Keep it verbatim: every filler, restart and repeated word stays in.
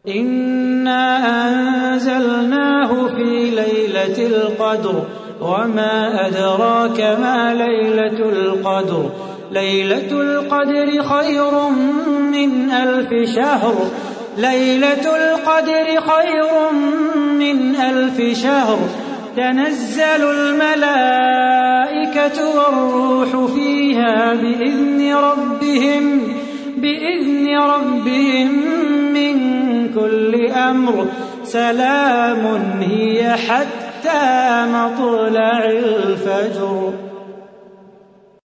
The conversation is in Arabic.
إنا أنزلناه في ليلة القدر وما أدراك ما ليلة القدر ليلة القدر خير من ألف شهر ليلة القدر خير من ألف شهر تنزل الملائكة والروح فيها بإذن ربهم بإذن ربهم من كل أمر سلام هي حتى مطلع الفجر.